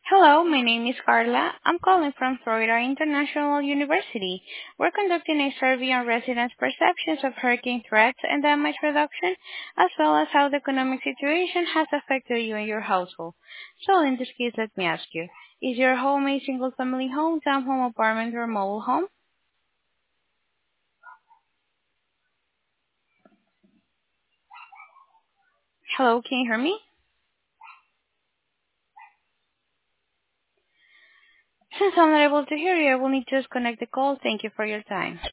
Hello, my name is Carla. I'm calling from Florida International University. We're conducting a survey on residents' perceptions of hurricane threats and damage reduction, as well as how the economic situation has affected you and your household. So in this case, let me ask you, is your home a single-family home, townhome, apartment, or mobile home? Hello, can you hear me? Since I'm not able to hear you, I will need to disconnect the call. Thank you for your time.